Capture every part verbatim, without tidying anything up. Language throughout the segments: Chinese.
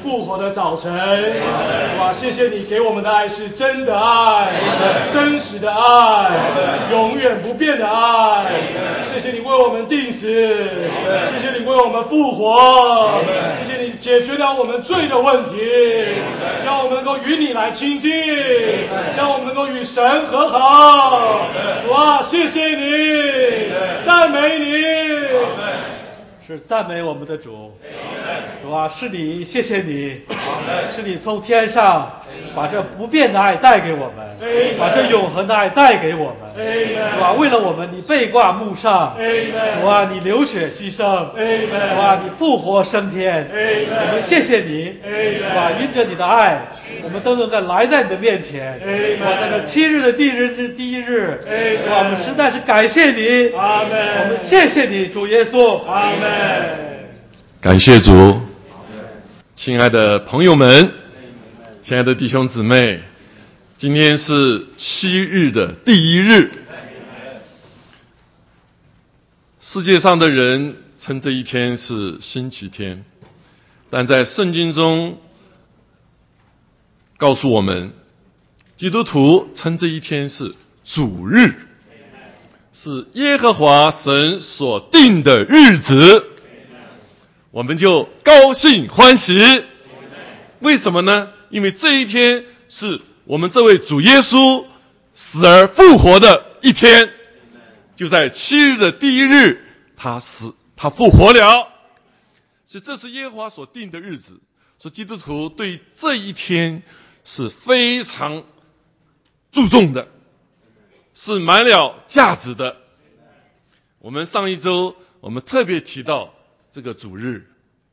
复活的早晨。哇，谢谢你给我们的爱是真的爱，真实的爱，永远不变的爱。谢谢你为我们定死，谢谢你为我们复活，谢谢你解决了我们罪的问题，让我们能够与你来亲近，让我们能够与神和好。主啊，谢谢你，赞美你， 是赞美我们的主。主啊，是你，谢谢你，是你从天上把这不变的爱带给我们，把这永恒的爱带给我们。主啊，为了我们，你被挂木上，主啊，你流血牺牲，主啊，你复活升天，我们谢谢你，主啊，因着你的爱，我们都能够来在你的面前。主啊，在这七日的第一日之第一日，主啊，我们实在是感谢你，我们谢谢你，主耶稣， 阿门。 感谢主，亲爱的朋友们，亲爱的弟兄姊妹，今天是七日的第一日。世界上的人称这一天是星期天，但在圣经中告诉我们，基督徒称这一天是主日，是耶和华神所定的日子，我们就高兴欢喜。为什么呢？因为这一天是我们这位主耶稣死而复活的一天，就在七日的第一日，他死，他复活了。所以这是耶和华所定的日子，所以基督徒对这一天是非常注重的，是满了价值的。我们上一周我们特别提到这个主日，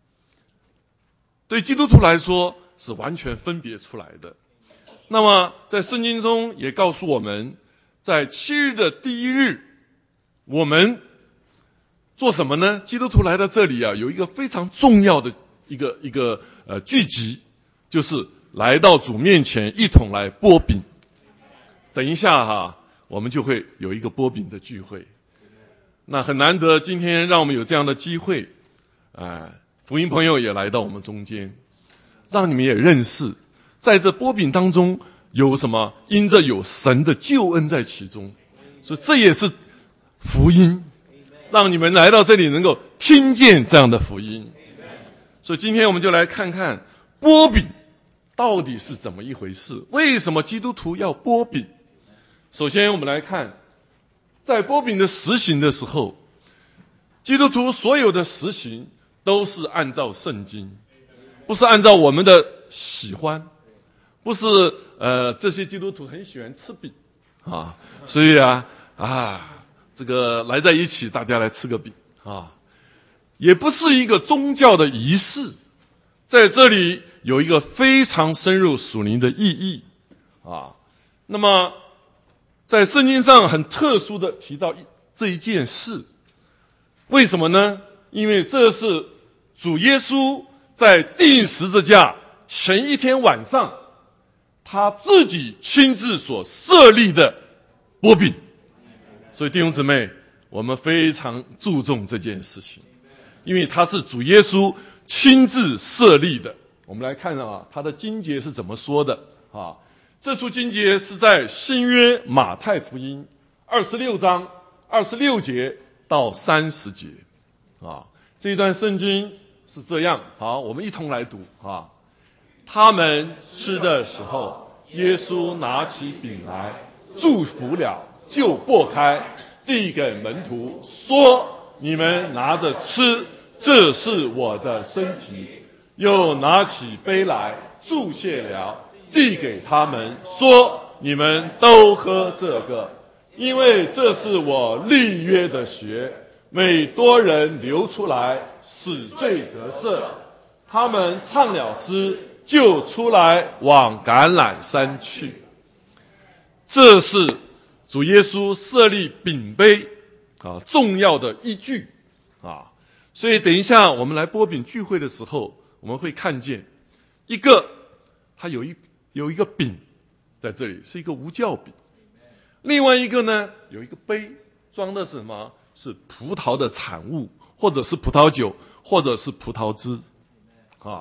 对基督徒来说是完全分别出来的。那么在圣经中也告诉我们，在七日的第一日，我们做什么呢？基督徒来到这里啊，有一个非常重要的一个一个呃聚集，就是来到主面前一同来擘饼。等一下哈，我们就会有一个擘饼的聚会。那很难得，今天让我们有这样的机会，呃，福音朋友也来到我们中间，让你们也认识，在这擘饼当中有什么？因着有神的救恩在其中，所以这也是福音，让你们来到这里能够听见这样的福音。所以今天我们就来看看擘饼到底是怎么一回事，为什么基督徒要擘饼？首先我们来看，在擘饼的实行的时候，基督徒所有的实行都是按照圣经，不是按照我们的喜欢，不是呃这些基督徒很喜欢吃饼啊，所以啊啊这个来在一起大家来吃个饼啊，也不是一个宗教的仪式，在这里有一个非常深入属灵的意义啊。那么在圣经上很特殊的提到这一件事，为什么呢？因为这是主耶稣在钉十字架前一天晚上，他自己亲自所设立的擘饼。所以弟兄姊妹，我们非常注重这件事情，因为他是主耶稣亲自设立的。我们来看啊，他的经节是怎么说的啊？这处经节是在新约马太福音二十六章二十六节到三十节啊。这一段圣经是这样，好，我们一同来读啊。他们吃的时候，耶稣拿起饼来，祝福了，就擘开，递给门徒，说：“你们拿着吃，这是我的身体。”又拿起杯来，祝谢了，递给他们，说：“你们都喝这个，因为这是我立约的血，为多人流出来，使罪得赦。”他们唱了诗，就出来往橄榄山去。这是主耶稣设立饼杯啊重要的依据啊。所以等一下我们来擘饼聚会的时候，我们会看见一个，它有一有一个饼在这里，是一个无酵饼。另外一个呢，有一个杯，装的是什么？是葡萄的产物，或者是葡萄酒，或者是葡萄汁啊。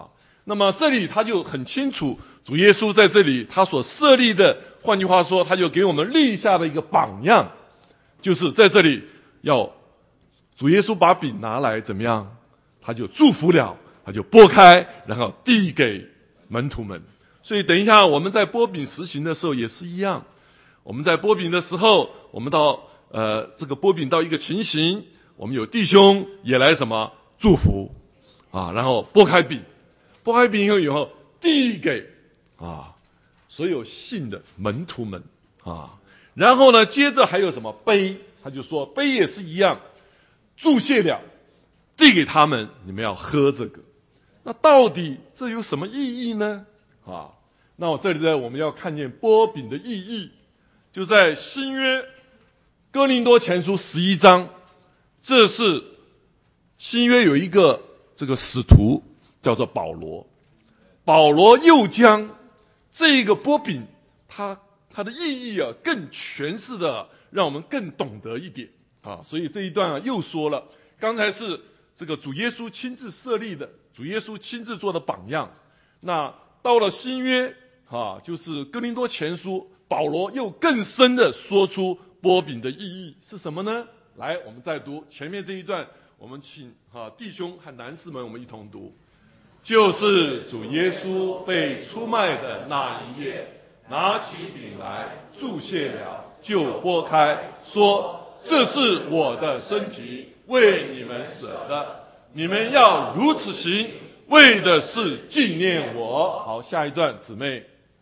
那么这里他就很清楚，主耶稣在这里他所设立的，换句话说，他就给我们立下了一个榜样，就是在这里要主耶稣把饼拿来怎么样，他就祝福了，他就拨开，然后递给门徒们。所以等一下我们在拨饼实行的时候也是一样，我们在拨饼的时候，我们到呃这个拨饼到一个情形，我们有弟兄也来什么祝福啊，然后拨开饼，拨开饼以后递给啊所有信的门徒们啊，然后呢接着还有什么杯，他就说杯也是一样，祝谢了，递给他们，你们要喝这个。那到底这有什么意义呢？啊，那我这里呢我们要看见拨饼的意义，就在新约哥林多前书十一章，这是新约有一个这个使徒叫做保罗，保罗又将这个拨饼它它的意义啊更诠释的让我们更懂得一点啊，所以这一段啊又说了，刚才是这个主耶稣亲自设立的，主耶稣亲自做的榜样，那到了新约啊，就是哥林多前书，保罗又更深的说出拨饼的意义是什么呢？来，我们再读前面这一段，我们请啊弟兄和男士们我们一同读。就是主耶稣被出卖的那一夜，拿起饼来祝谢了，就拨开，说：这是我的身体，为你们舍的，你们要如此行，为的是纪念我。好，下一段姊妹。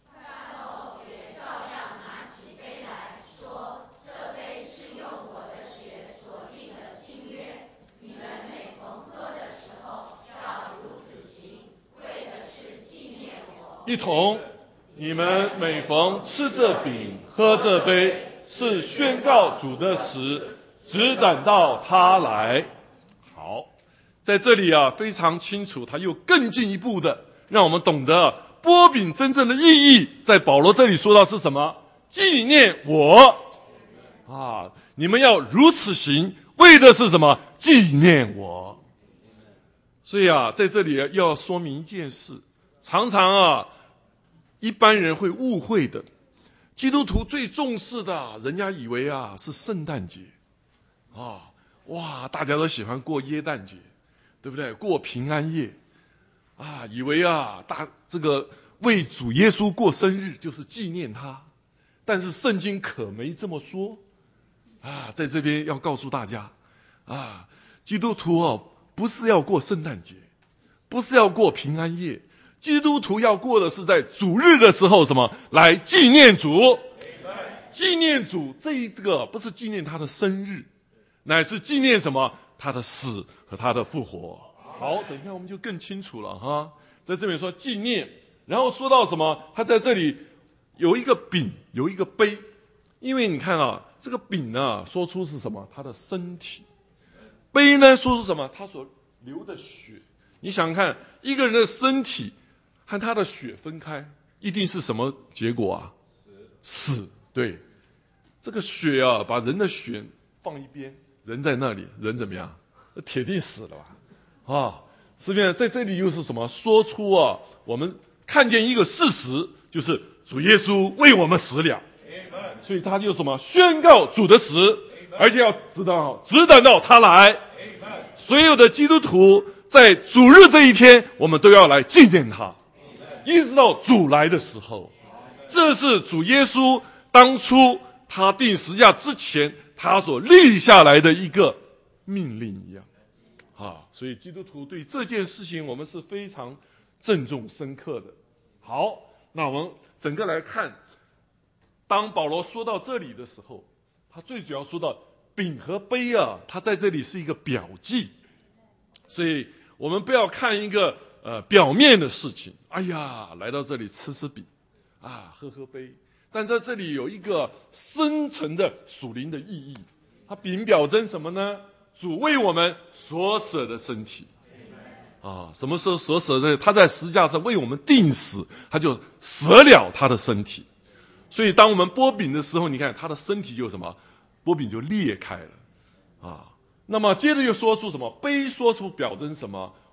一同，你们每逢吃这饼喝这杯，是宣告主的死，直等到他来。好，在这里啊非常清楚，他又更进一步的让我们懂得拨饼真正的意义，在保罗这里说到是什么？纪念我啊！你们要如此行，为的是什么？纪念我。所以啊，在这里又要说明一件事，常常啊一般人会误会的，基督徒最重视的，人家以为啊是圣诞节啊，哇，大家都喜欢过耶诞节，对不对？过平安夜啊，以为啊大这个为主耶稣过生日就是纪念他，但是圣经可没这么说啊，在这边要告诉大家啊，基督徒哦不是要过圣诞节，不是要过平安夜，基督徒要过的是在主日的时候什么来纪念主，纪念主这一个不是纪念他的生日，乃是纪念什么？他的死和他的复活。好，等一下我们就更清楚了哈。在这边说纪念，然后说到什么？他在这里有一个饼，有一个杯，因为你看啊，这个饼呢说出是什么？他的身体。杯呢说出什么？他所流的血。你想想看，一个人的身体和他的血分开，一定是什么结果啊？死。对，这个血啊，把人的血放一边，人在那里，人怎么样？铁定死了吧？啊，是不是在这里又是什么？说出啊，我们看见一个事实，就是主耶稣为我们死了，所以他就什么？宣告主的死，而且要直到直等到他来。所有的基督徒在主日这一天，我们都要来纪念他，一直到主来的时候。这是主耶稣当初他定十字架之前，他所立下来的一个命令一样啊。所以基督徒对这件事情，我们是非常郑重深刻的。好，那我们整个来看，当保罗说到这里的时候，他最主要说到饼和杯啊，它在这里是一个表记，所以我们不要看一个呃表面的事情，哎呀，来到这里吃吃饼啊，喝喝杯，但在这里有一个深层的属灵的意义。它饼表征什么呢？主为我们所舍的身体啊，什么时候所舍的？他在十字架上为我们定死，他就舍了他的身体。所以当我们拨饼的时候，你看他的身体就什么？拨饼就裂开了啊。那么接着又说出什么？杯说出表征什么？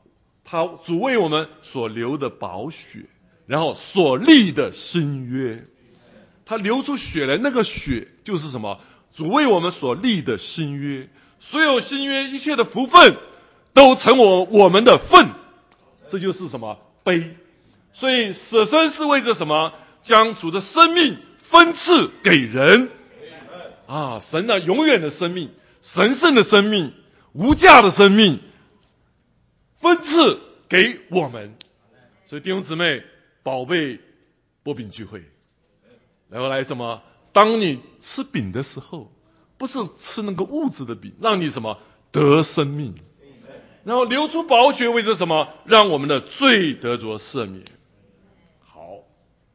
他主为我们所流的宝血，然后所立的新约。他流出血来，那个血就是什么？主为我们所立的新约。所有新约一切的福分都成我我们的份，这就是什么？杯。所以舍身是为着什么？将主的生命分赐给人啊！神的永远的生命，神圣的生命，无价的生命分赐给我们。所以弟兄姊妹，宝贝擘饼聚会，然后来什么？当你吃饼的时候，不是吃那个物质的饼，让你什么？得生命。然后流出宝血，为着什么？让我们的罪得着赦免。好，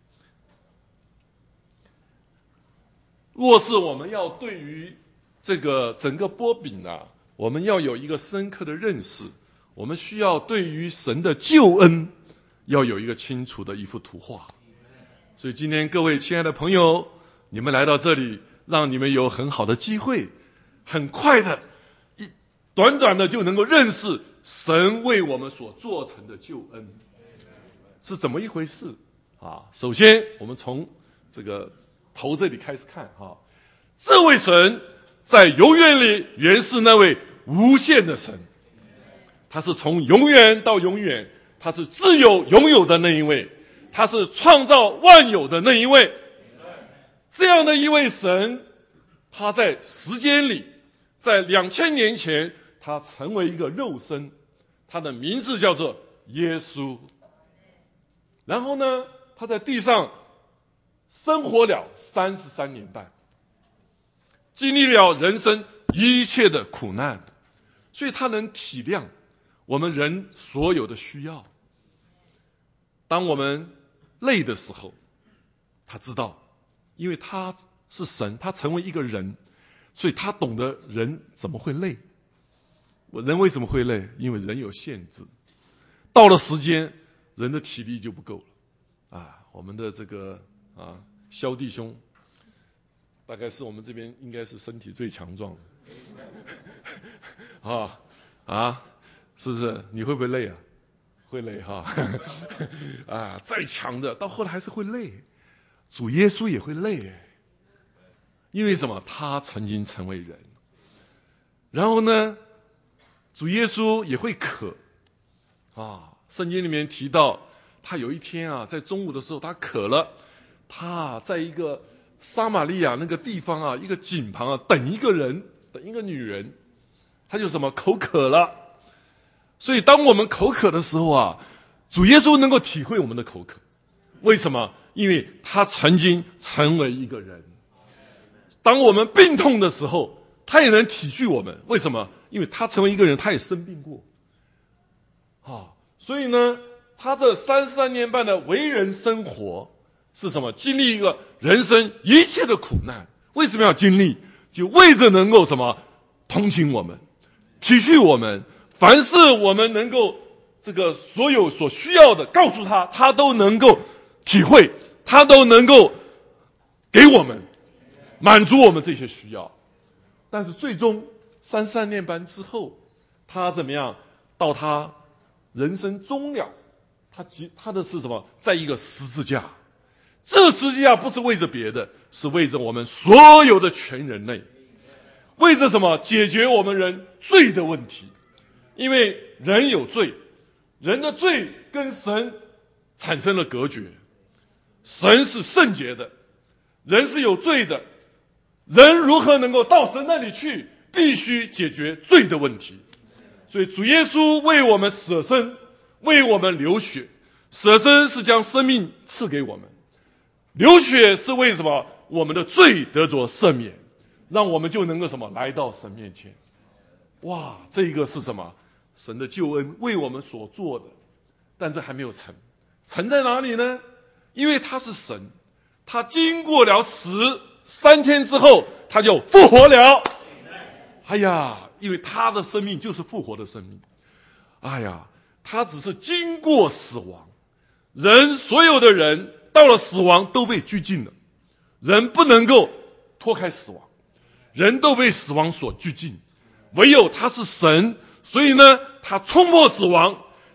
若是我们要对于这个整个擘饼啊，我们要有一个深刻的认识，我们需要对于神的救恩要有一个清楚的一幅图画。所以今天各位亲爱的朋友，你们来到这里，让你们有很好的机会，很快的一短短的就能够认识神为我们所做成的救恩是怎么一回事啊。首先我们从这个头这里开始看哈，这位神在永远里原是那位无限的神，他是从永远到永远，他是自有拥有的那一位，他是创造万有的那一位。这样的一位神，他在时间里，在两千年前，他成为一个肉身，他的名字叫做耶稣。然后呢，他在地上生活了三十三年半，经历了人生一切的苦难，所以他能体谅我们人所有的需要。当我们累的时候，他知道，因为他是神，他成为一个人，所以他懂得人怎么会累。人为什么会累？因为人有限制，到了时间，人的体力就不够了啊。我们的这个啊萧弟兄，大概是我们这边应该是身体最强壮的啊啊，是不是？你会不会累啊？会累哈啊，再强的到后来还是会累。主耶稣也会累，因为什么？他曾经成为人。然后呢，主耶稣也会渴啊。圣经里面提到，他有一天啊，在中午的时候他渴了，他在一个撒玛利亚那个地方啊，一个井旁啊，等一个人，等一个女人，他就什么口渴了。所以当我们口渴的时候啊，主耶稣能够体会我们的口渴。为什么？因为他曾经成为一个人。当我们病痛的时候，他也能体恤我们。为什么？因为他成为一个人，他也生病过啊。所以呢，他这三十三年半的为人生活是什么？经历一个人生一切的苦难。为什么要经历？就为着能够什么？同情我们，体恤我们，凡是我们能够这个所有所需要的告诉他，他都能够体会，他都能够给我们满足我们这些需要。但是最终三十三年半之后，他怎么样？到他人生终了，他他的是什么？在一个十字架。这十字架不是为着别的，是为着我们所有的全人类，为着什么？解决我们人罪的问题。因为人有罪，人的罪跟神产生了隔绝。神是圣洁的，人是有罪的，人如何能够到神那里去？必须解决罪的问题。所以主耶稣为我们舍身，为我们流血。舍身是将生命赐给我们，流血是为什么？我们的罪得着赦免，让我们就能够什么？来到神面前。哇，这个是什么？神的救恩为我们所做的。但这还没有成，成在哪里呢？因为他是神，他经过了死，三天之后他就复活了。哎呀，因为他的生命就是复活的生命。哎呀，他只是经过死亡，人所有的人到了死亡都被拘禁了，人不能够脱开死亡，人都被死亡所拘禁，唯有他是神，所以呢他冲破死亡，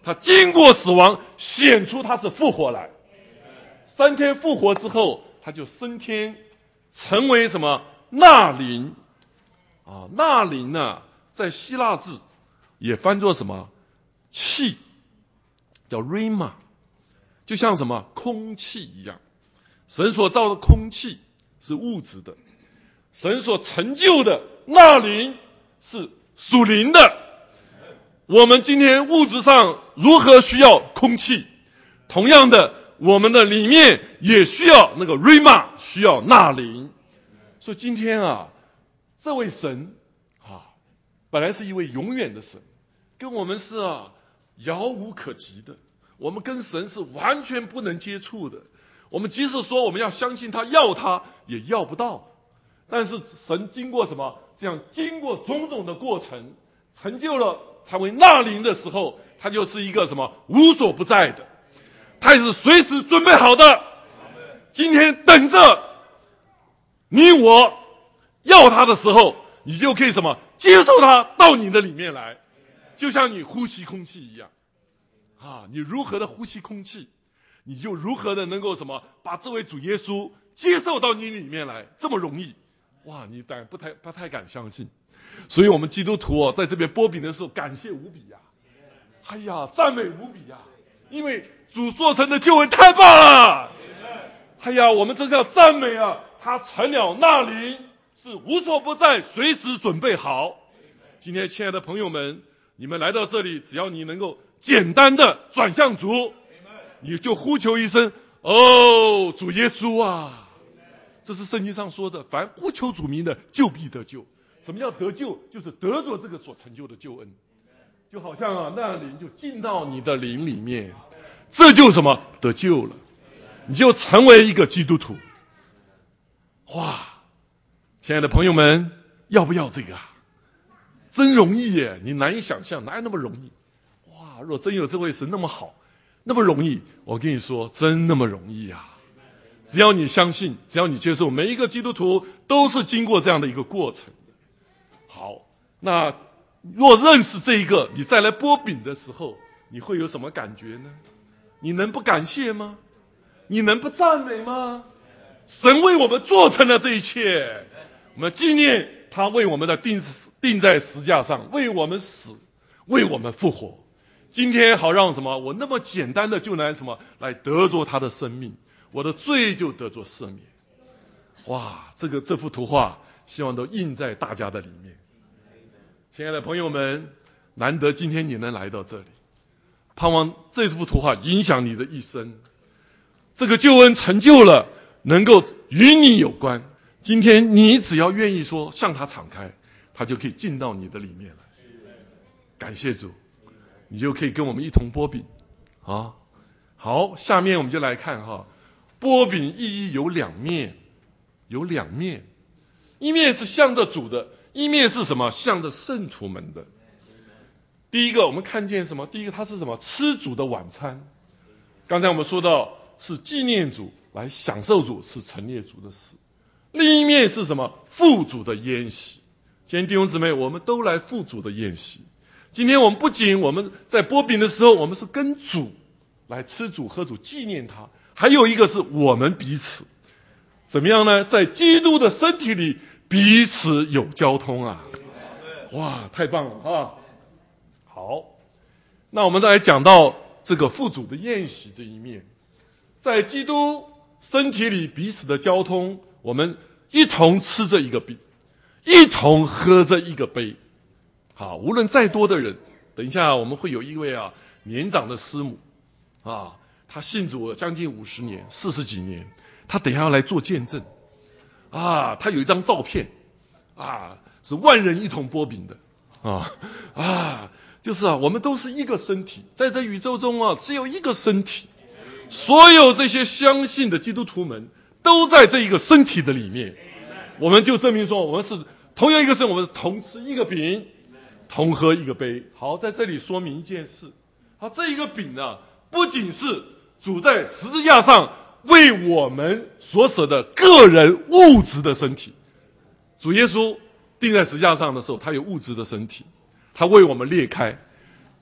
他经过死亡显出他是复活来，三天复活之后他就升天，成为什么纳灵啊？纳灵呢，在希腊字也翻作什么气，叫 rhema， 就像什么空气一样。神所造的空气是物质的，神所成就的纳灵是属灵的。我们今天物质上如何需要空气，同样的我们的里面也需要那个 rhema， 需要纳灵。所以今天啊，这位神啊，本来是一位永远的神，跟我们是啊遥无可及的，我们跟神是完全不能接触的。我们即使说我们要相信他，要他也要不到。但是神经过什么？这样经过种种的过程，成就了成为纳灵的时候，他就是一个什么无所不在的，他也是随时准备好的。今天等着你我要他的时候，你就可以什么接受他到你的里面来，就像你呼吸空气一样啊！你如何的呼吸空气，你就如何的能够什么把这位主耶稣接受到你里面来，这么容易哇！你但不太不太敢相信。所以我们基督徒哦，在这边擘饼的时候感谢无比呀、啊，哎呀，赞美无比呀、啊，因为主做成的救恩太棒了。哎呀，我们真是要赞美啊，他成了纳灵，是无所不在，随时准备好。今天亲爱的朋友们，你们来到这里，只要你能够简单的转向主，你就呼求一声哦，主耶稣啊！这是圣经上说的，凡呼求主名的，就必得救。什么叫得救？就是得着这个所成就的救恩，就好像啊，那灵就进到你的灵里面，这就什么得救了，你就成为一个基督徒。哇，亲爱的朋友们，要不要这个啊？真容易耶！你难以想象，哪有那么容易？哇，若真有这位神那么好，那么容易，我跟你说，真那么容易啊！只要你相信，只要你接受，每一个基督徒都是经过这样的一个过程。好，那若认识这一个，你再来擘饼的时候，你会有什么感觉呢？你能不感谢吗？你能不赞美吗？神为我们做成了这一切，我们纪念他为我们的钉钉在十字架上，为我们死，为我们复活。今天好让什么？我那么简单的就能什么来得着他的生命，我的罪就得着赦免。哇，这个这幅图画，希望都印在大家的里面。亲爱的朋友们，难得今天你能来到这里，盼望这幅图画影响你的一生。这个救恩成就了，能够与你有关。今天你只要愿意说向他敞开，他就可以进到你的里面来。感谢主，你就可以跟我们一同擘饼啊。好，下面我们就来看哈，擘饼意义有两面，有两面，一面是向着主的，一面是什么？向着圣徒们的。第一个我们看见什么？第一个它是什么？吃主的晚餐。刚才我们说到是纪念主，来享受主，是陈列主的死。另一面是什么？父主的宴席。今天弟兄姊妹，我们都来父主的宴席。今天我们不仅我们在擘饼的时候，我们是跟主来吃主喝主，纪念他，还有一个是我们彼此怎么样呢？在基督的身体里彼此有交通啊！哇，太棒了啊！好，那我们再来讲到这个父主的宴席这一面，在基督身体里彼此的交通，我们一同吃着一个饼，一同喝着一个杯。好，无论再多的人，等一下我们会有一位啊年长的师母啊，他信主了将近五十年，四十几年，他等一下要来做见证啊。他有一张照片啊，是万人一同擘饼的啊啊，就是啊，我们都是一个身体，在这宇宙中啊，只有一个身体，所有这些相信的基督徒们都在这一个身体的里面。我们就证明说，我们是同样一个身，我们同吃一个饼，同喝一个杯。好，在这里说明一件事，好，这一个饼呢，不仅是主在十字架上为我们所舍的个人物质的身体。主耶稣钉在十字架上的时候，他有物质的身体，他为我们裂开。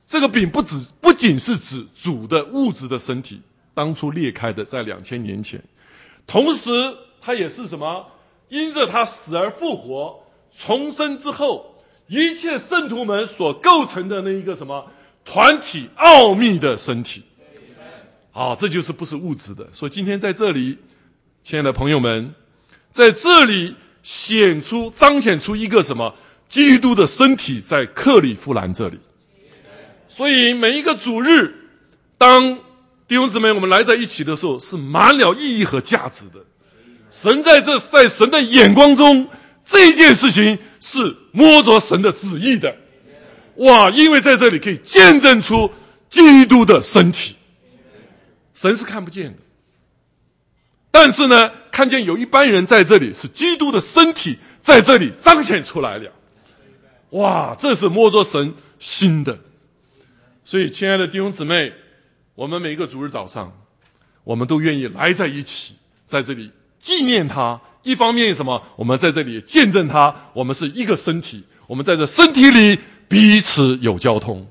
这个饼不只不仅是指主的物质的身体，当初裂开的，在两千年前，同时它也是什么？因着他死而复活、重生之后，一切圣徒们所构成的那一个什么团体奥秘的身体。好，这就是不是物质的。所以今天在这里，亲爱的朋友们，在这里显出彰显出一个什么？基督的身体在克里夫兰这里。所以每一个主日，当弟兄姊妹我们来在一起的时候，是满了意义和价值的。神在这在神的眼光中，这件事情是摸着神的旨意的。哇，因为在这里可以见证出基督的身体。神是看不见的，但是呢，看见有一班人在这里，是基督的身体在这里彰显出来了。哇，这是摸着神心的。所以亲爱的弟兄姊妹，我们每一个主日早上，我们都愿意来在一起，在这里纪念他。一方面什么？我们在这里见证他，我们是一个身体，我们在这身体里彼此有交通。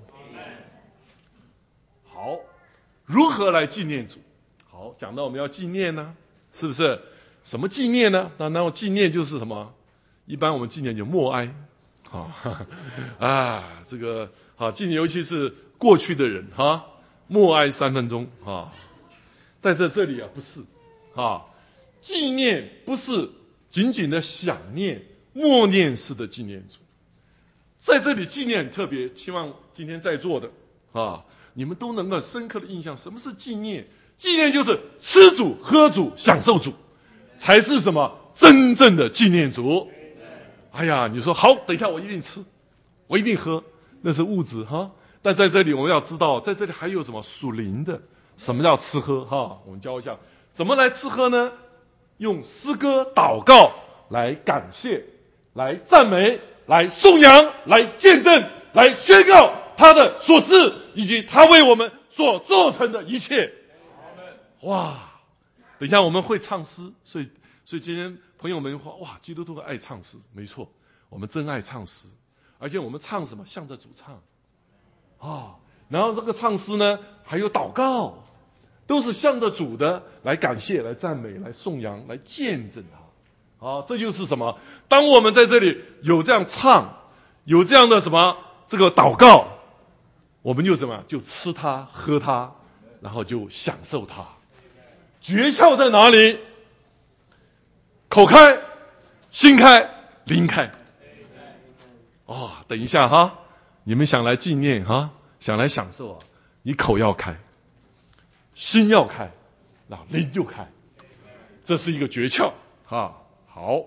好，如何来纪念主？好，讲到我们要纪念呢，是不是？什么纪念呢？那那纪念就是什么？一般我们纪念就默哀。好啊，这个好纪念，尤其是过去的人哈，默哀三分钟啊。但在这里啊，不是啊，纪念不是仅仅的想念、默念式的纪念主，在这里纪念很特别，希望今天在座的啊，你们都能够深刻的印象，什么是纪念？纪念就是吃主、喝主、享受主，才是什么真正的纪念主。哎呀，你说好，等一下我一定吃，我一定喝，那是物质哈。但在这里我们要知道，在这里还有什么属灵的？什么叫吃喝哈？我们教一下，怎么来吃喝呢？用诗歌、祷告来感谢，来赞美，来颂扬，来见证，来宣告他的所事以及他为我们所做成的一切。哇，等一下我们会唱诗，所以所以今天朋友们说，哇，基督徒爱唱诗，没错，我们真爱唱诗，而且我们唱什么？向着主唱啊。然后这个唱诗呢，还有祷告，都是向着主的，来感谢，来赞美，来颂扬，来见证他。啊，这就是什么？当我们在这里有这样唱，有这样的什么这个祷告，我们就什么？就吃它，喝它，然后就享受它。诀窍在哪里？口开，心开，灵开。哦，等一下哈，你们想来纪念哈，想来享受啊，你口要开，心要开，那灵就开，这是一个诀窍啊。好，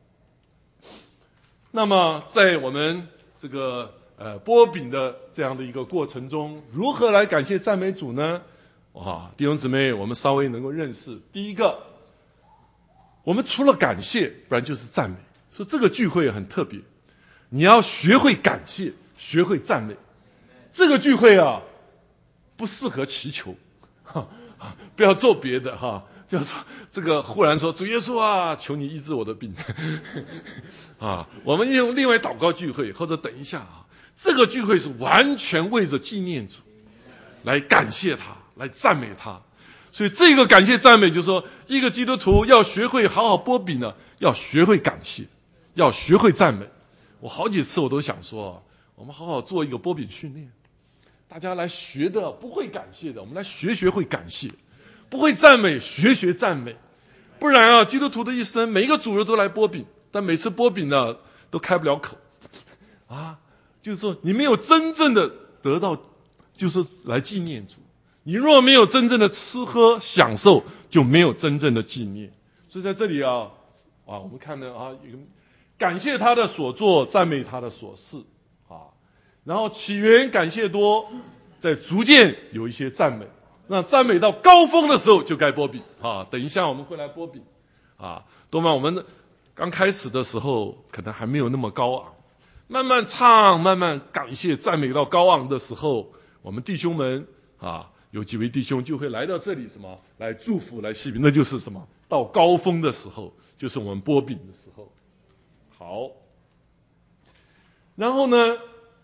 那么在我们这个呃剥饼的这样的一个过程中，如何来感谢赞美主呢？哇，弟兄姊妹，我们稍微能够认识，第一个，我们除了感谢，不然就是赞美。所以这个聚会很特别，你要学会感谢，学会赞美。这个聚会啊，不适合祈求，哈，不要做别的哈，不要说这个忽然说主耶稣啊，求你医治我的病啊。我们用另外祷告聚会，或者等一下啊，这个聚会是完全为着纪念主，来感谢他，来赞美他。所以这个感谢赞美就是说，一个基督徒要学会好好剥饼呢，要学会感谢，要学会赞美。我好几次我都想说，我们好好做一个剥饼训练，大家来学的不会感谢的，我们来学学会感谢；不会赞美，学学赞美。不然啊，基督徒的一生每一个主日都来剥饼，但每次剥饼呢都开不了口啊，就是说你没有真正的得到，就是来纪念主。你若没有真正的吃喝享受，就没有真正的纪念。所以在这里啊，啊，我们看到啊，感谢他的所作，赞美他的所事啊。然后起源感谢多，在逐渐有一些赞美。那赞美到高峰的时候，就该剥饼啊。等一下我们会来剥饼啊。多半我们刚开始的时候，可能还没有那么高昂，慢慢唱，慢慢感谢赞美到高昂的时候，我们弟兄们啊。有几位弟兄就会来到这里，什么来祝福，来喜饼，那就是什么到高峰的时候，就是我们剥饼的时候。好，然后呢，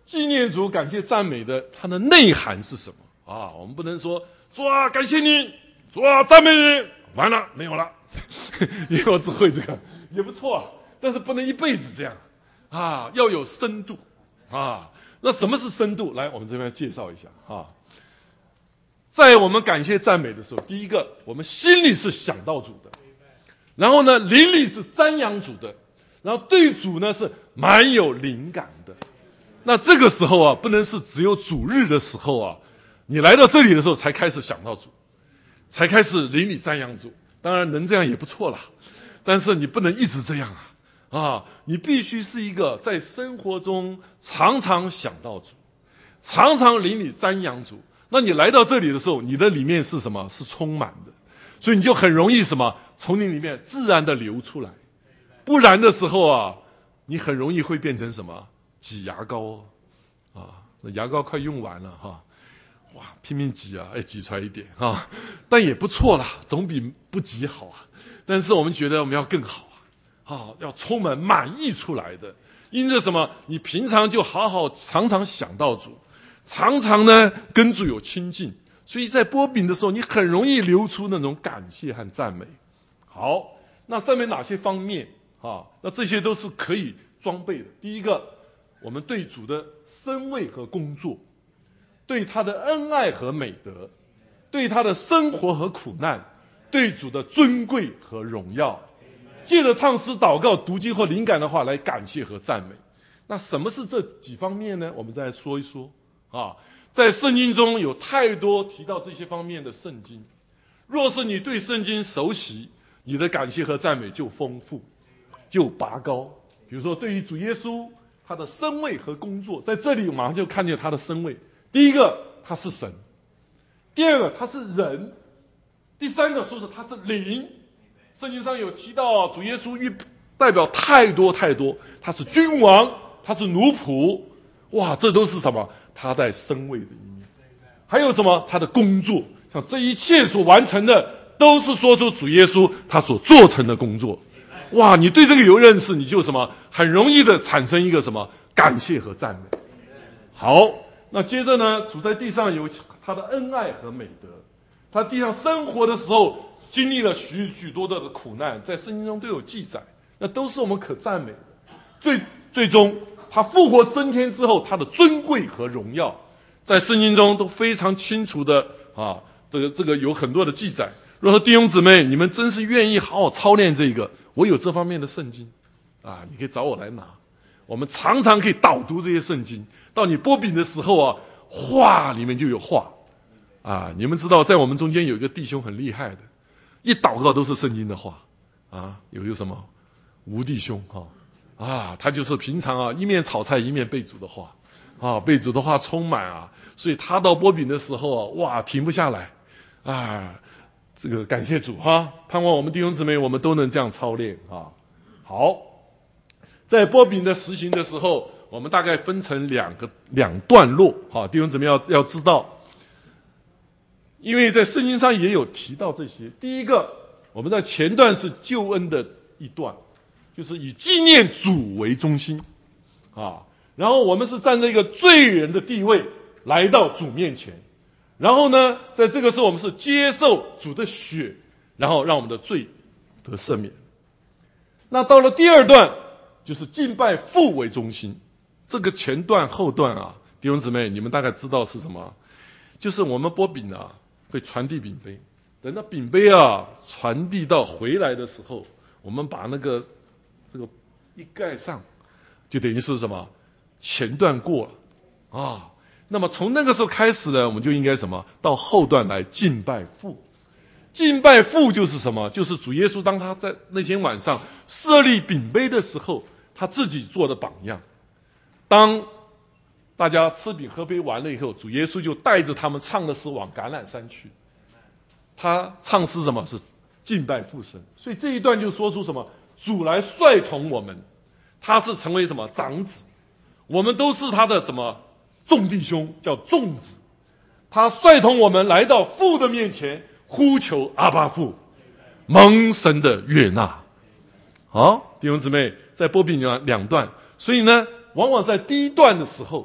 纪念主、感谢赞美的它的内涵是什么啊？我们不能说主啊感谢你，主啊赞美你，完了没有了，因为我只会这个也不错啊，但是不能一辈子这样啊，要有深度啊。那什么是深度？来，我们这边介绍一下啊。在我们感谢赞美的时候，第一个，我们心里是想到主的，然后呢，灵里是瞻仰主的，然后对主呢是蛮有灵感的。那这个时候啊，不能是只有主日的时候啊，你来到这里的时候才开始想到主，才开始灵里瞻仰主。当然能这样也不错啦，但是你不能一直这样啊啊！你必须是一个在生活中常常想到主，常常灵里瞻仰主。那你来到这里的时候，你的里面是什么？是充满的，所以你就很容易什么？从你里面自然的流出来。不然的时候啊，你很容易会变成什么？挤牙膏啊，那牙膏快用完了哈，哇，拼命挤啊，哎，挤出来一点啊，但也不错啦，总比不挤好啊。但是我们觉得我们要更好啊，啊，要充满满溢出来的。因着什么？你平常就好好常常想到主，常常呢跟主有亲近，所以在擘饼的时候，你很容易流出那种感谢和赞美。好，那赞美哪些方面啊？那这些都是可以装备的。第一个，我们对主的身位和工作，对他的恩爱和美德，对他的生活和苦难，对主的尊贵和荣耀，借着唱诗、祷告、读经或灵感的话来感谢和赞美。那什么是这几方面呢？我们再说一说啊。在圣经中有太多提到这些方面的圣经，若是你对圣经熟悉，你的感谢和赞美就丰富，就拔高。比如说对于主耶稣他的身位和工作，在这里马上就看见他的身位。第一个，他是神；第二个，他是人；第三个，说是他是灵。圣经上有提到主耶稣预代表太多太多，他是君王，他是奴仆，哇，这都是什么？他在身位的一面。还有什么？他的工作，像这一切所完成的，都是说出主耶稣他所做成的工作。哇，你对这个有认识，你就什么很容易的产生一个什么感谢和赞美。好，那接着呢，主在地上有他的恩爱和美德，他地上生活的时候经历了许许多多的苦难，在圣经中都有记载，那都是我们可赞美的。最最终他复活升天之后，他的尊贵和荣耀在圣经中都非常清楚的啊，这个这个有很多的记载。如果说弟兄姊妹，你们真是愿意好好操练这个，我有这方面的圣经啊，你可以找我来拿。我们常常可以导读这些圣经，到你擘饼的时候啊，话里面就有话啊。你们知道，在我们中间有一个弟兄很厉害的，一祷告都是圣经的话啊。有一个什么吴弟兄哈 啊, 啊，他就是平常啊一面炒菜一面背主的话啊，背主的话充满啊，所以他到擘饼的时候啊，哇，停不下来啊。这个感谢主哈，盼望我们弟兄姊妹我们都能这样操练啊。好，在擘饼的实行的时候，我们大概分成两个两段落哈，弟兄姊妹要要知道，因为在圣经上也有提到这些。第一个，我们在前段是救恩的一段，就是以纪念主为中心啊，然后我们是站在一个罪人的地位来到主面前。然后呢，在这个时候我们是接受主的血，然后让我们的罪得赦免。那到了第二段，就是敬拜父为中心。这个前段后段啊，弟兄姊妹，你们大概知道是什么？就是我们擘饼啊，会传递饼杯，等到饼杯啊传递到回来的时候，我们把那个这个一盖上，就等于是什么？前段过了啊。那么从那个时候开始呢，我们就应该什么？到后段来敬拜父。敬拜父就是什么？就是主耶稣当他在那天晚上设立饼杯的时候，他自己做的榜样。当大家吃饼喝杯完了以后，主耶稣就带着他们唱的诗往橄榄山去。他唱诗什么？是敬拜父神。所以这一段就说出什么？主来率同我们，他是成为什么？长子。我们都是他的什么？众弟兄，叫众子。他率同我们来到父的面前，呼求阿爸父，蒙神的悦纳。好，弟兄姊妹，在擘饼两段，所以呢，往往在第一段的时候，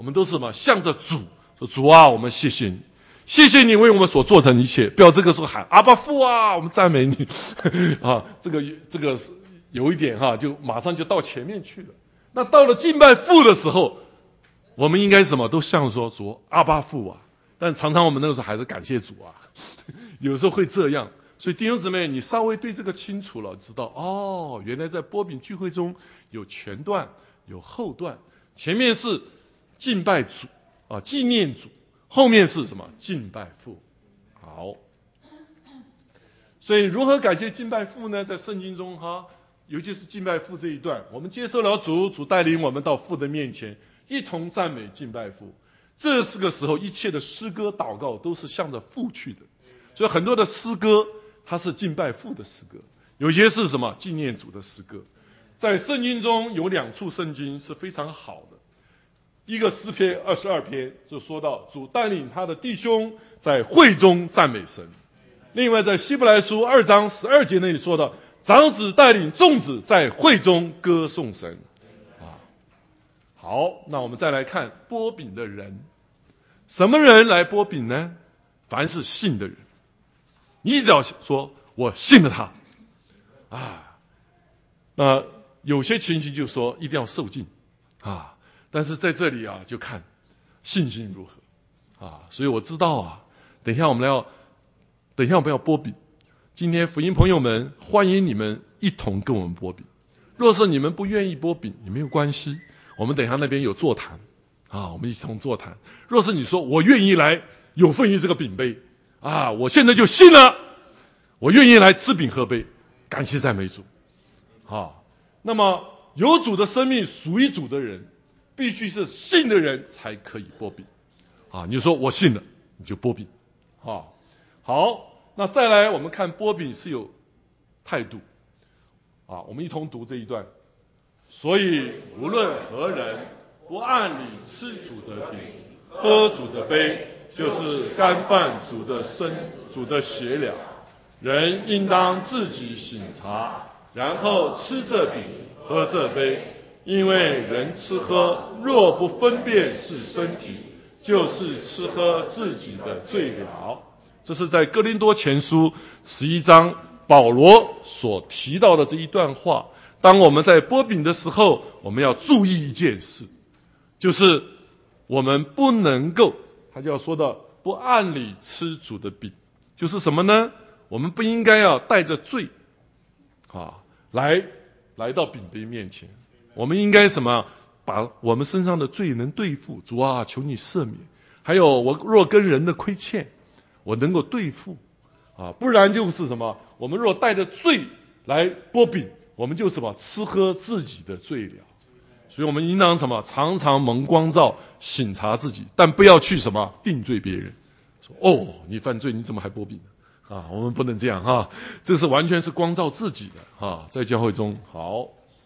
我们都是什么？向着主说：主啊，我们谢谢你，谢谢你为我们所做的一切。不要这个时候喊阿爸父啊，我们赞美你啊，这个这个有一点哈，就马上就到前面去了。那到了敬拜父的时候，我们应该什么都像说主阿爸父啊，但常常我们那个时候还是感谢主啊，有时候会这样。所以弟兄姊妹，你稍微对这个清楚了，知道哦，原来在波饼聚会中有前段有后段，前面是敬拜主啊，纪念主，后面是什么？敬拜父。好，所以如何感谢敬拜父呢？在圣经中哈，尤其是敬拜父这一段，我们接受了主，主带领我们到父的面前，一同赞美敬拜父。这是个时候，一切的诗歌祷告都是向着父去的。所以很多的诗歌它是敬拜父的诗歌，有些是什么？纪念主的诗歌。在圣经中有两处圣经是非常好的，一个诗篇二十二篇就说到主带领他的弟兄在会中赞美神，另外在希伯来书二章十二节那里说到长子带领众子在会中歌颂神啊。好，那我们再来看擘饼的人，什么人来擘饼呢？凡是信的人，你只要说我信了他啊，那有些情形就说一定要受尽啊，但是在这里啊就看信心如何啊。所以我知道啊，等一下我们要等一下我们要擘饼，今天福音朋友们欢迎你们一同跟我们擘饼。若是你们不愿意擘饼也没有关系，我们等一下那边有座谈啊，我们一同座谈。若是你说我愿意来有份于这个饼杯啊，我现在就信了，我愿意来吃饼喝杯，感谢赞美主啊。那么有主的生命属于主的人，必须是信的人才可以擘饼啊。你就说我信了，你就擘饼啊。好，那再来我们看擘饼是有态度啊，我们一同读这一段。所以无论何人不按理吃主的饼喝主的杯，就是干犯主的身主的血了。人应当自己省察，然后吃这饼喝这杯，因为人吃喝若不分辨是身体，就是吃喝自己的罪了。这是在哥林多前书十一章保罗所提到的这一段话。当我们在擘饼的时候，我们要注意一件事，就是我们不能够，他就要说到不按理吃主的饼，就是什么呢？我们不应该要带着罪啊来来到饼杯面前，我们应该什么？把我们身上的罪能对付，主啊，求你赦免。还有我若跟人的亏欠，我能够对付啊，不然就是什么？我们若带着罪来擘饼，我们就什么？吃喝自己的罪了。所以我们应当什么？常常蒙光照，省察自己，但不要去什么定罪别人。说哦，你犯罪，你怎么还擘饼呢？啊，我们不能这样哈，这是完全是光照自己的啊，在教会中。好，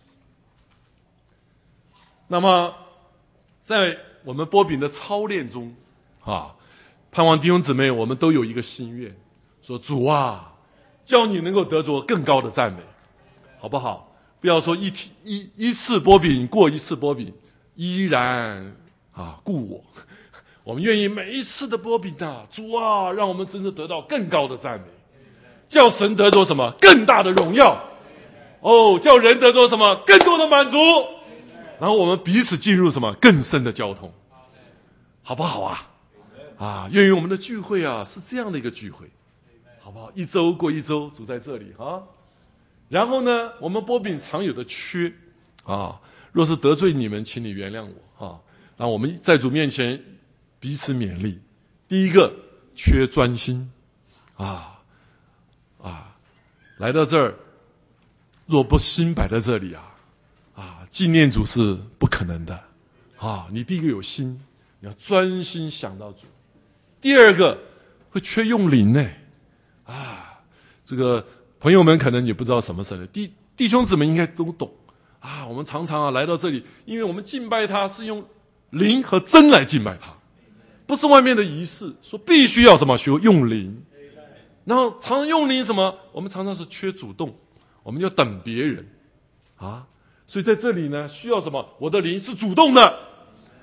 那么在我们擘饼的操练中啊，盼望弟兄姊妹我们都有一个心愿，说主啊，叫你能够得着更高的赞美，好不好？不要说一一一次擘饼过一次擘饼，依然啊顾我。我们愿意每一次的擘饼啊，主啊，让我们真正得到更高的赞美，叫神得着什么更大的荣耀，哦，叫人得着什么更多的满足，然后我们彼此进入什么更深的交通，好不好啊？啊，愿意我们的聚会啊是这样的一个聚会，好不好？一周过一周，主在这里啊。然后呢，我们擘饼常有的缺啊，若是得罪你们，请你原谅我啊。那我们在主面前彼此勉励。第一个，缺专心啊啊，来到这儿，若不心摆在这里啊啊，纪念主是不可能的啊。你第一个有心，你要专心想到主。第二个，会缺用灵呢啊，这个朋友们可能也不知道什么是弟弟兄姊妹应该都懂啊。我们常常啊来到这里，因为我们敬拜他是用灵和真来敬拜他，不是外面的仪式，说必须要什么学用灵，然后常常用灵什么，我们常常是缺主动，我们要等别人啊。所以在这里呢，需要什么？我的灵是主动的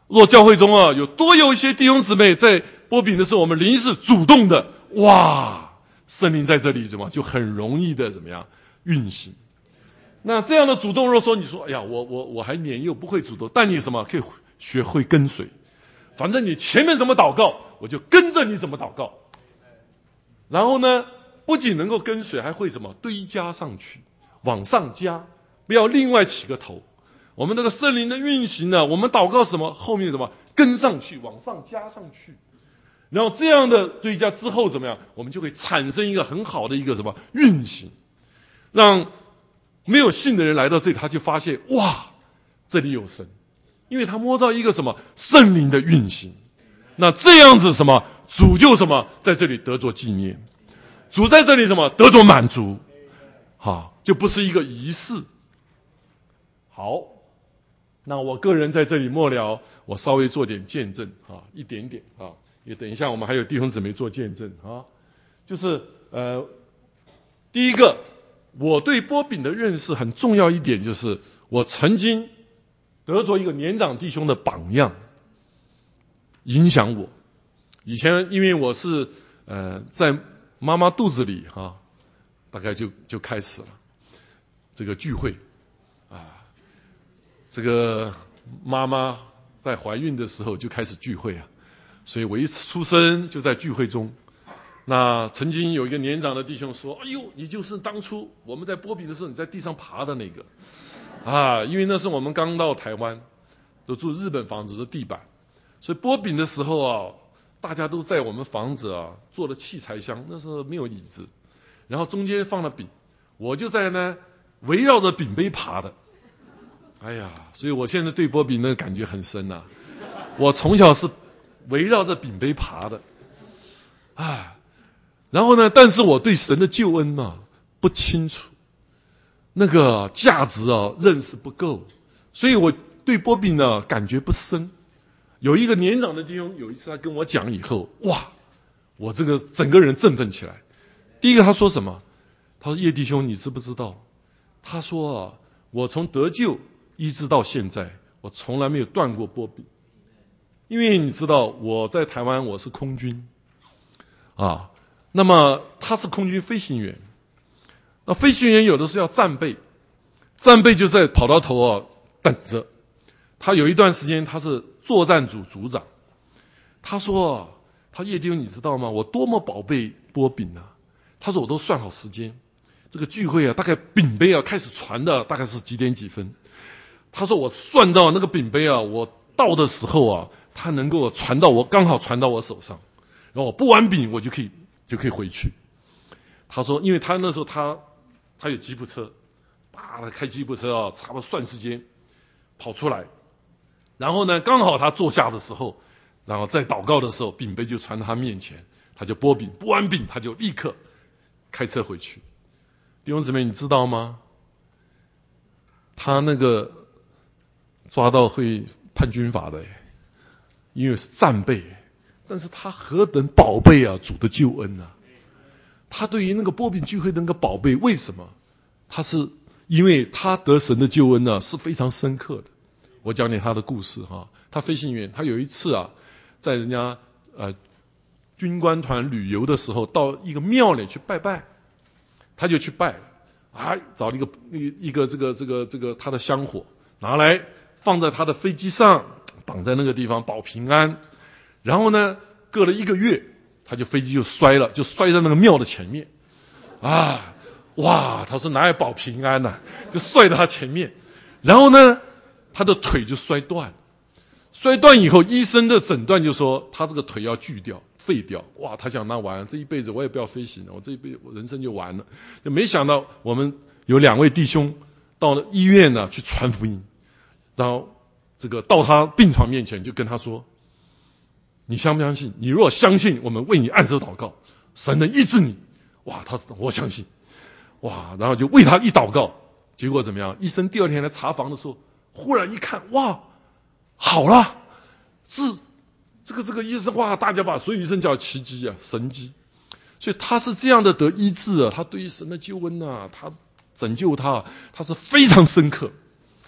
若教会中啊有多有一些弟兄姊妹在擘饼的时候，我们灵是主动的，哇，圣灵在这里怎么就很容易的怎么样运行。那这样的主动，若说你说，哎呀，我我我还年幼不会主动，但你什么可以学会跟随，反正你前面怎么祷告，我就跟着你怎么祷告。然后呢，不仅能够跟随，还会什么堆加上去，往上加，不要另外起个头。我们那个圣灵的运行呢，我们祷告什么，后面什么跟上去，往上加上去。然后这样的堆加之后怎么样，我们就会产生一个很好的一个什么运行，让没有信的人来到这里，他就发现哇，这里有神，因为他摸到一个什么圣灵的运行。那这样子什么主就什么在这里得着纪念，主在这里什么得着满足，好，就不是一个仪式。好，那我个人在这里末了，我稍微做点见证啊，一点点啊，因为等一下我们还有弟兄姊妹做见证啊，就是呃，第一个，我对擘饼的认识很重要一点，就是我曾经得着一个年长弟兄的榜样，影响我。以前因为我是呃在妈妈肚子里哈、啊，大概就就开始了这个聚会啊，这个妈妈在怀孕的时候就开始聚会啊，所以我一出生就在聚会中。那曾经有一个年长的弟兄说：“哎呦，你就是当初我们在擘饼的时候你在地上爬的那个啊！”因为那是我们刚到台湾，都住日本房子的地板，所以擘饼的时候啊，大家都在我们房子啊做了器材箱，那时候没有椅子，然后中间放了饼，我就在呢围绕着饼杯爬的。哎呀，所以我现在对擘饼的感觉很深呐、啊。我从小是围绕着饼杯爬的，啊。然后呢，但是我对神的救恩啊不清楚，那个价值啊认识不够，所以我对擘饼呢感觉不深。有一个年长的弟兄，有一次他跟我讲以后，哇，我这个整个人振奋起来。第一个他说什么？他说：“叶弟兄，你知不知道？”他说啊，我从得救一直到现在，我从来没有断过擘饼，因为你知道我在台湾我是空军啊。那么他是空军飞行员，那飞行员有的是要战备，战备就在跑道头啊等着。他有一段时间他是作战组组长，他说：“他叶弟兄你知道吗？我多么宝贝擘饼啊！”他说：“我都算好时间，这个聚会啊，大概饼杯啊开始传的大概是几点几分。”他说：“我算到那个饼杯啊，我到的时候啊，他能够传到我，刚好传到我手上，然后我剥完饼我就可以。”就可以回去。他说，因为他那时候他他有吉普车，叭，他开吉普车啊，差不多算时间跑出来，然后呢，刚好他坐下的时候，然后在祷告的时候，饼杯就传到他面前，他就剥饼，剥完饼他就立刻开车回去。弟兄姊妹，你知道吗？他那个抓到会判军法的，因为是战备。但是他何等宝贝啊，主的救恩啊！他对于那个擘饼聚会的那个宝贝，为什么？他是因为他得神的救恩呢、啊，是非常深刻的。我讲点他的故事哈、啊。他飞行员，他有一次啊，在人家呃军官团旅游的时候，到一个庙里去拜拜，他就去拜，啊，找了一个一个这个这个这个他的香火，拿来放在他的飞机上，绑在那个地方保平安。然后呢，隔了一个月，他就飞机就摔了，就摔在那个庙的前面，啊，哇，他说哪有保平安呐、啊，就摔到他前面，然后呢，他的腿就摔断，摔断以后，医生的诊断就说他这个腿要锯掉、废掉，哇，他想那完了，这一辈子我也不要飞行了，我这一辈子我人生就完了，就没想到我们有两位弟兄到了医院呢去传福音，然后这个到他病床面前就跟他说。你相不相信？你如果相信，我们为你按手祷告，神能医治你。哇，他我相信。哇，然后就为他一祷告，结果怎么样？医生第二天来查房的时候，忽然一看，哇，好了，是这个这个医生，哇，大家把所有医生叫奇迹啊，神迹。所以他是这样的得医治啊，他对于神的救恩啊，他拯救他，他是非常深刻。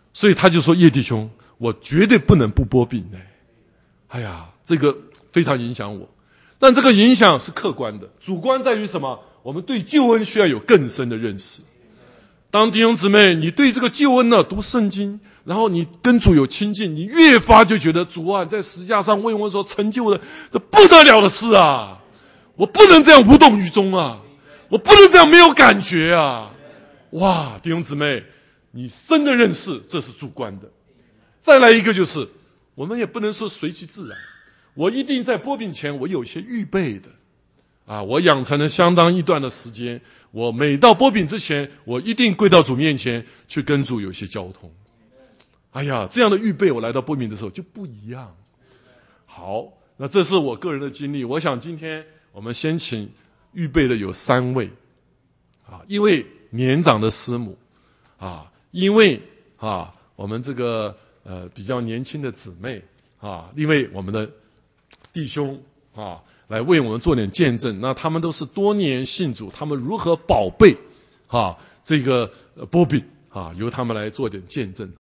所以他就说叶弟兄，我绝对不能不播饼呢。哎呀，这个非常影响我。但这个影响是客观的，主观在于什么？我们对救恩需要有更深的认识。当弟兄姊妹，你对这个救恩呢，读圣经，然后你跟主有亲近，你越发就觉得主啊，在十字架上为我们所成就的这不得了的事啊，我不能这样无动于衷啊，我不能这样没有感觉啊。哇，弟兄姊妹，你深的认识，这是主观的。再来一个就是，我们也不能说随其自然，我一定在播饼前我有些预备的啊，我养成了相当一段的时间，我每到播饼之前，我一定跪到主面前去跟主有些交通。哎呀，这样的预备，我来到播饼的时候就不一样。好，那这是我个人的经历。我想今天我们先请预备的有三位啊，一位年长的师母啊，一位啊我们这个呃比较年轻的姊妹啊，另外我们的弟兄啊，来为我们做点见证。那他们都是多年信主，他们如何宝贝啊这个播饼啊，由他们来做点见证。